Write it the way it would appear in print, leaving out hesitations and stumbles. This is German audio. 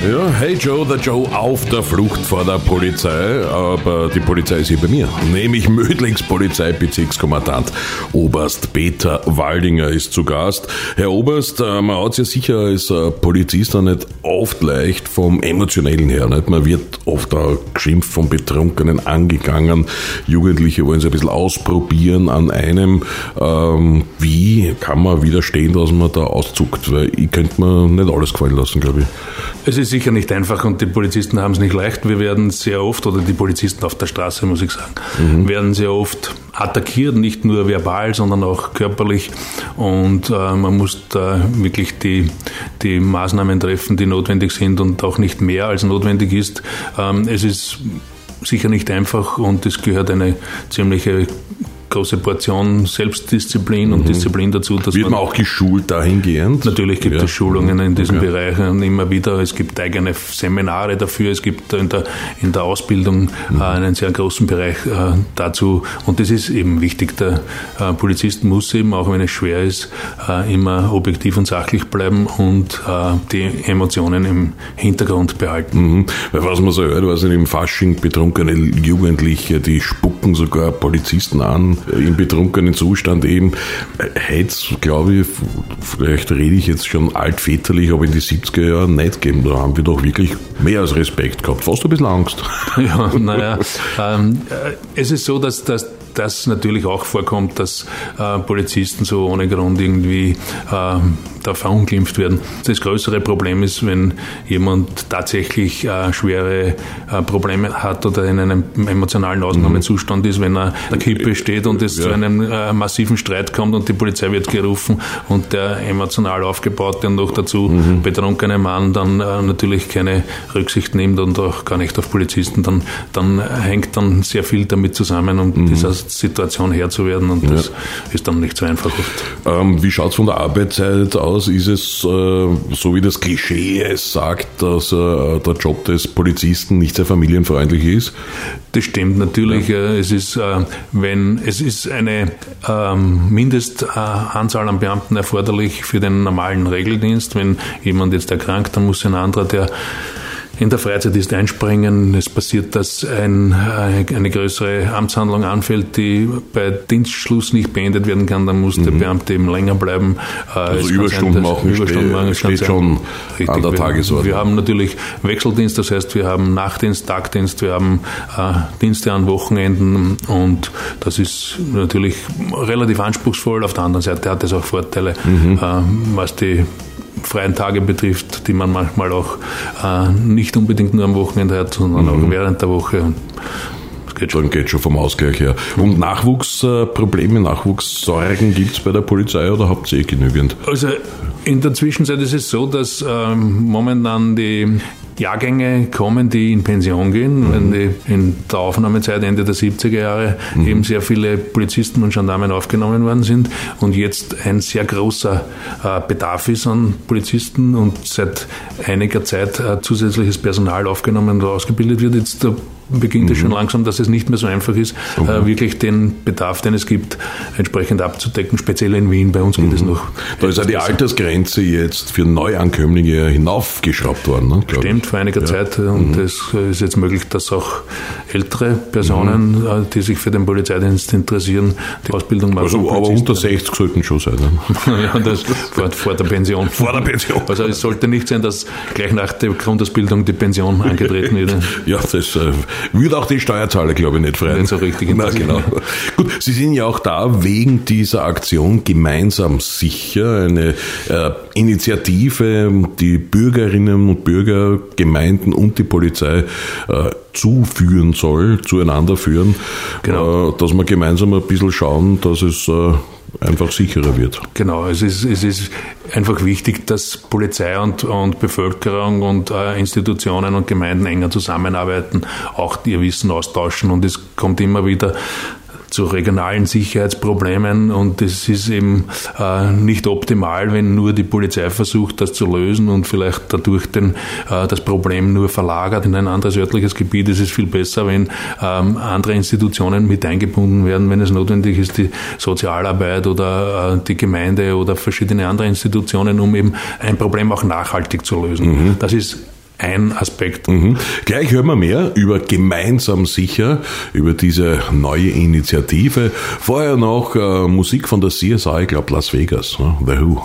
Ja, hey Joe, der Joe auf der Flucht vor der Polizei, aber die Polizei ist hier bei mir, nämlich Mödlings Polizeibezirkskommandant Oberst Peter Waldinger ist zu Gast. Herr Oberst, man hat es ja sicher als Polizist auch nicht oft leicht vom Emotionellen her, nicht? Man wird oft auch geschimpft, von Betrunkenen angegangen, Jugendliche wollen sich ein bisschen ausprobieren an einem. Wie kann man widerstehen, dass man da auszuckt? Weil ich könnte mir nicht alles gefallen lassen, glaube ich. Es ist sicher nicht einfach und die Polizisten haben es nicht leicht. Wir werden sehr oft, oder die Polizisten auf der Straße, muss ich sagen, werden sehr oft attackiert, nicht nur verbal, sondern auch körperlich. Und man muss da wirklich die Maßnahmen treffen, die notwendig sind und auch nicht mehr als notwendig ist. Es ist sicher nicht einfach und es gehört eine ziemliche große Portion Selbstdisziplin und Disziplin dazu. Dass wird man auch geschult dahingehend? Natürlich gibt es Schulungen in diesem Bereich immer wieder. Es gibt eigene Seminare dafür. Es gibt in der Ausbildung einen sehr großen Bereich dazu. Und das ist eben wichtig. Der Polizist muss eben, auch wenn es schwer ist, immer objektiv und sachlich bleiben und die Emotionen im Hintergrund behalten. Weil was man so hört, was im Fasching betrunkene Jugendliche, die spucken sogar Polizisten an, im betrunkenen Zustand eben. Hätte, glaube ich, vielleicht rede ich jetzt schon altväterlich, aber in die 70er Jahren nicht gegeben. Da haben wir doch wirklich mehr als Respekt gehabt. Fast ein bisschen Angst. Ja, naja, es ist so, dass das natürlich auch vorkommt, dass Polizisten so ohne Grund irgendwie da verunglimpft werden. Das größere Problem ist, wenn jemand tatsächlich schwere Probleme hat oder in einem emotionalen Ausnahmezustand ist, wenn er an der Kippe steht und es zu einem massiven Streit kommt und die Polizei wird gerufen und der emotional aufgebaute und noch dazu betrunkene Mann dann natürlich keine Rücksicht nimmt und auch gar nicht auf Polizisten, dann hängt dann sehr viel damit zusammen, um dieser Situation Herr zu werden und das ist dann nicht so einfach oft. Wie schaut es von der Arbeitszeit aus? Ist es so, wie das Klischee es sagt, dass der Job des Polizisten nicht sehr familienfreundlich ist? Das stimmt natürlich. Es ist eine Mindestanzahl an Beamten erforderlich für den normalen Regeldienst. Wenn jemand jetzt erkrankt, dann muss ein anderer, der in der Freizeit ist, einspringen. Es passiert, dass eine größere Amtshandlung anfällt, die bei Dienstschluss nicht beendet werden kann. Dann muss der Beamte eben länger bleiben. Also Überstunden machen steht schon an der Tagesordnung. Wir haben natürlich Wechseldienst, das heißt, wir haben Nachtdienst, Tagdienst, wir haben Dienste an Wochenenden und das ist natürlich relativ anspruchsvoll. Auf der anderen Seite hat es auch Vorteile, was die freien Tage betrifft, die man manchmal auch nicht unbedingt nur am Wochenende hat, sondern auch während der Woche. Dann geht schon vom Ausgleich her. Und Nachwuchsprobleme, Nachwuchssorgen gibt es bei der Polizei oder habt ihr genügend? Also in der Zwischenzeit ist es so, dass momentan die Jahrgänge kommen, die in Pension gehen, wenn die in der Aufnahmezeit Ende der 70er Jahre eben sehr viele Polizisten und Gendarmen aufgenommen worden sind und jetzt ein sehr großer Bedarf ist an Polizisten und seit einiger Zeit zusätzliches Personal aufgenommen und ausgebildet wird. Jetzt beginnt es schon langsam, dass es nicht mehr so einfach ist, wirklich den Bedarf, den es gibt, entsprechend abzudecken, speziell in Wien. Bei uns geht es noch. Da ist ja die Altersgrenze jetzt für Neuankömmlinge hinaufgeschraubt worden. Ne, stimmt, vor einiger Zeit. Und es ist jetzt möglich, dass auch ältere Personen, die sich für den Polizeidienst interessieren, die Ausbildung machen. Also, aber unter 60 sollten schon sein. Ne? Ja, das vor der Pension. Vor der Pension. Also es sollte nicht sein, dass gleich nach der Grundausbildung die Pension angetreten wird. Ja, das würde auch die Steuerzahler, glaube ich, nicht freuen. Nicht so richtig interessieren. Na, genau. Gut, Sie sind ja auch da wegen dieser Aktion Gemeinsam sicher, eine Initiative, die Bürgerinnen und Bürger, Gemeinden und die Polizei zuführen soll, zueinander führen, dass wir gemeinsam ein bisschen schauen, dass es einfach sicherer wird. Genau, es ist einfach wichtig, dass Polizei und Bevölkerung und Institutionen und Gemeinden enger zusammenarbeiten, auch ihr Wissen austauschen und es kommt immer wieder zu regionalen Sicherheitsproblemen und es ist eben nicht optimal, wenn nur die Polizei versucht, das zu lösen und vielleicht dadurch das Problem nur verlagert in ein anderes örtliches Gebiet. Es ist viel besser, wenn andere Institutionen mit eingebunden werden, wenn es notwendig ist, die Sozialarbeit oder die Gemeinde oder verschiedene andere Institutionen, um eben ein Problem auch nachhaltig zu lösen. Das ist ein Aspekt. Gleich hören wir mehr über Gemeinsam sicher, über diese neue Initiative. Vorher noch Musik von der CSI, ich glaube Las Vegas, The Who.